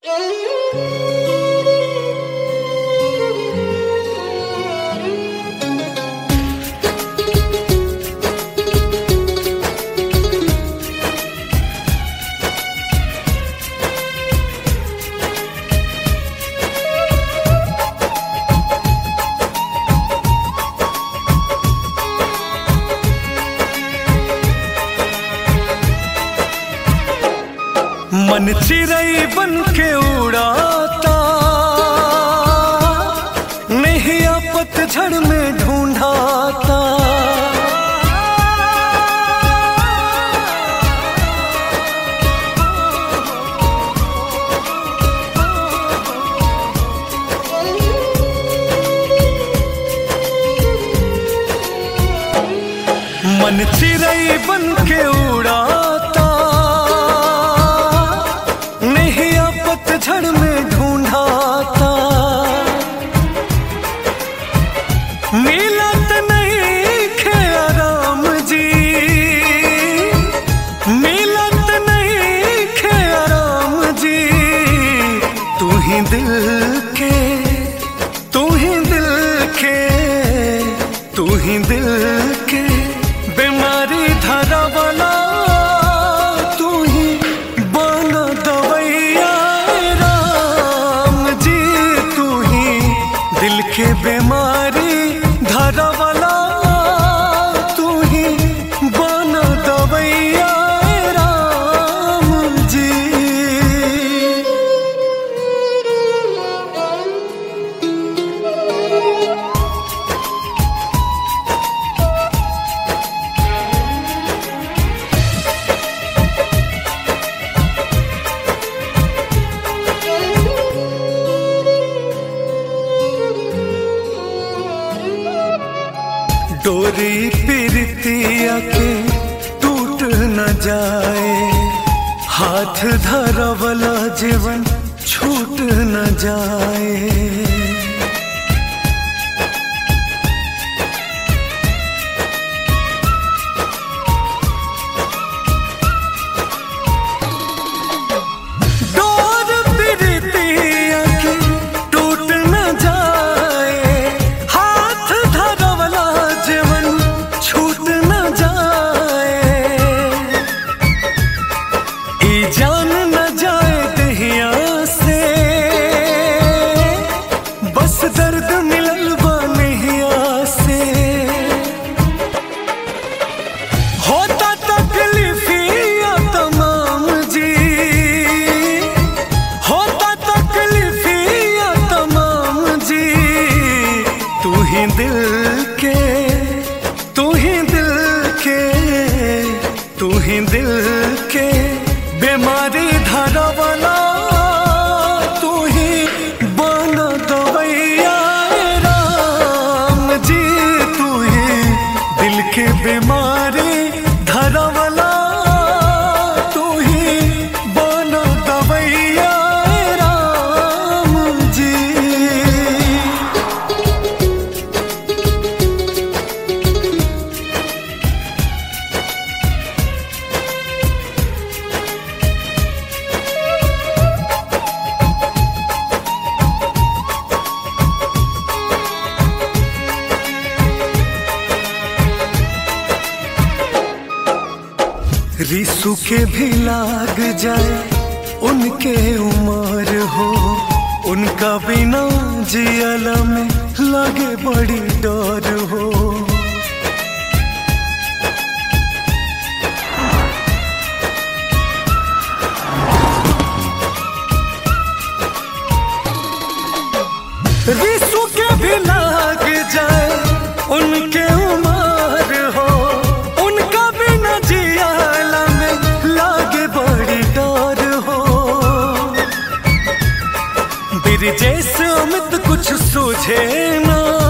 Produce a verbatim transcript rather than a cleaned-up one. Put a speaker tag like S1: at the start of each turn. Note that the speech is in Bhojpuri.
S1: मन चिरई बन के उड़ाता, नैया पतझड़ में ढूंढाता। मन चिरई बन के उड़ाता, पतझड़ में ढूंढाता। मिलत नहीं खे आराम जी, मिलत नहीं खे आराम जी। तू ही दिल के, तू ही दिल के, तू ही दिल के बीमारी धरा वाला। के बीमारी धरा वाला तू ही बना दवैया राम जी। डोरी पिरतिया के टूट न जाए, हाथ धरा वाला जीवन छूट न जाए। जान न जाए दहिया से, बस दर्द मिलल बा नहिया से। होता तकलीफिया तमाम जी, होता तकलीफिया तमाम जी। तू ही दिल के, तू ही दिल के, तू ही दिल के बीमारी धरा वाला तू ही बना दवैया राम जी। तू ही दिल के बीमारी धरा वाला तू ही बना दवैया राम जी। रिसु के भी लाग जाए उनके उम्र हो, उनका बिना जियला में लगे बड़ी डर हो। रिसु के भी लाग जाए उनके उम्र हो, उनका बिना जियला में लागे बड़ी डर हो। बिरजेश अमित कुछ सूझे ना,